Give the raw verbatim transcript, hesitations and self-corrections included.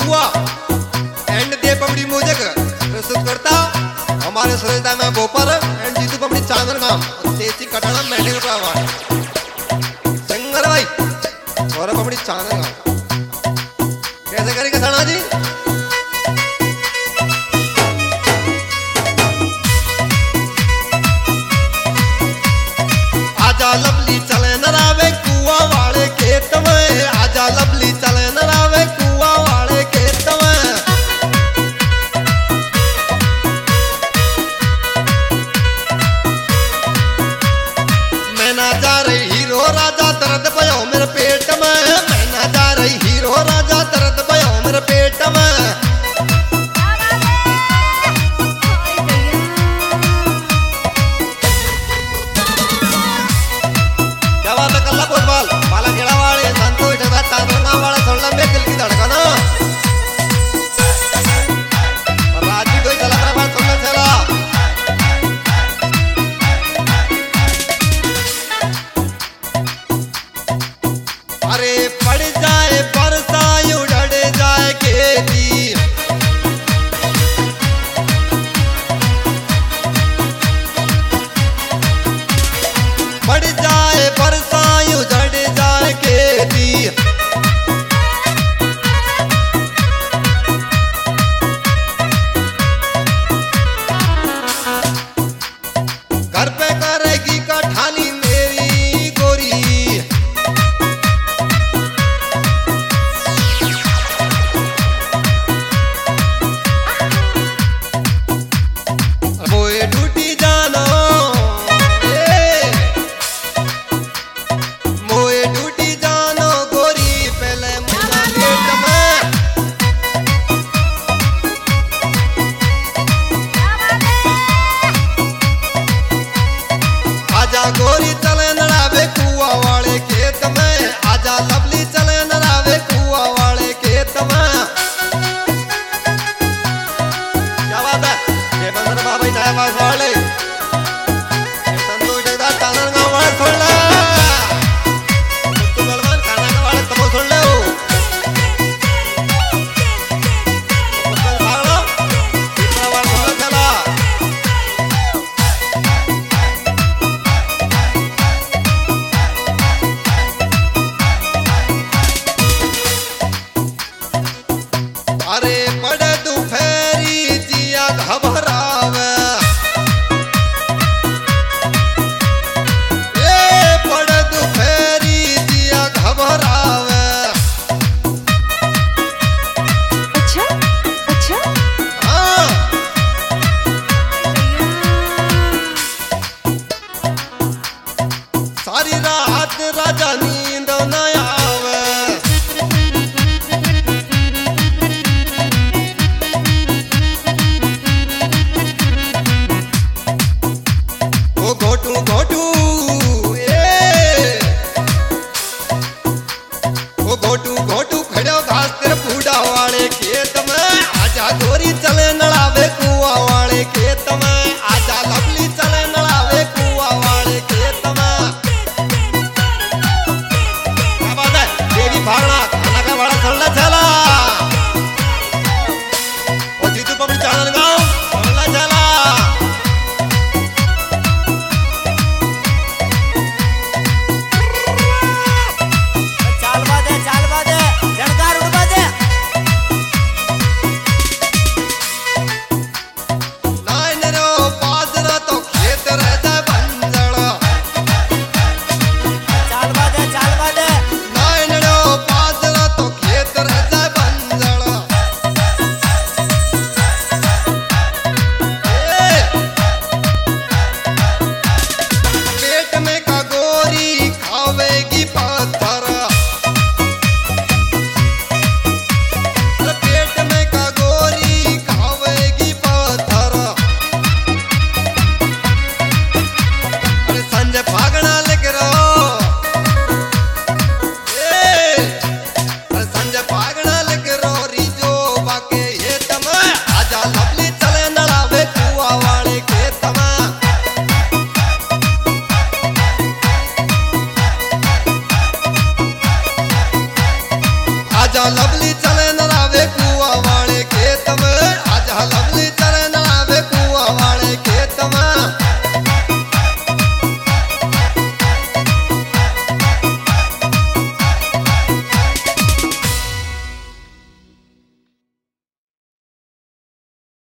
कुआ and they पबड़ी music प्रस्तुत करता हमारे सुरेशदा में बोपर एंड जीतू पबड़ी चांदर नाम देसी कटाना मेडिकल प्रावा सिंगर भाई और पबड़ी चांदर नाम कैसे करेंगे साना जी। आजा लवली चले न रावे कुआ वाले खेत में, आजा लवली चले न रावे कुआ वाले खेत में। मैं ना जा रही हीरो राजा दर्द भयो मेरे पेट में, मैं ना जा रही हीरो राजा दर्द भयो मेरे पेट में। अरे पड़ जाए बरसा उड़े जाए खेती, पड़ जाए बरसा उड़े जाए खेती। घर पे करेगी कठानी मेरी गोरी, मोए ड्यूटी जानो ए मोए ड्यूटी जानो गोरी पहले महीना गेट में। आजा गोरी चले न रावे कुआ वाले खेत में, आजा लवली चले न रावे कुआ वाले खेत में। क्या बात है ये बंदर बाबा नया पास वाले संतोष जगदा टानर गांव वाले सुन ले, तू बलवान खाना का वाले तब सुन ले हो बस भाग लो इतना बार सुन चला। अरे बड़े दोपहरी जिया घबरावे, ए बड़े दोपहरी जिया घबरावे। अच्छा अच्छा हाँ सारी रात राजा नींद न आवे, ओ घोटू घोटू ए ओ घोटू घोटू खड़ो घास तेरे बूढ़ा वाले खेत में। आजा गोरी चले नड़ावे कुआ वाले खेत में, आजा लवली चले नड़ावे कुआ वाले खेत में। क्या बात है देवी भागना खाना का बड़ा चलना चला और जीतू पबड़ी चांदर गांव चलना चला। चाल बादे चाल बादे झड़कार उड़ बादे नाइन रो बाजना तो खेत रह जाए बंजड़, चाल बादे चाल बादे नाइन रो बाजना तो खेत रह जाए बंजड़। ए, पेट में का गोरी खावेगी पत्थर, अरे पेट में का गोरी खावेगी पत्थर। अरे संजय भागना लिख रहो ए अरे संजय भागना लिख रहो रिजो बाके ये तम। आजा लवली चले नड़ावे कुआ वाले खेत में। आजा लवली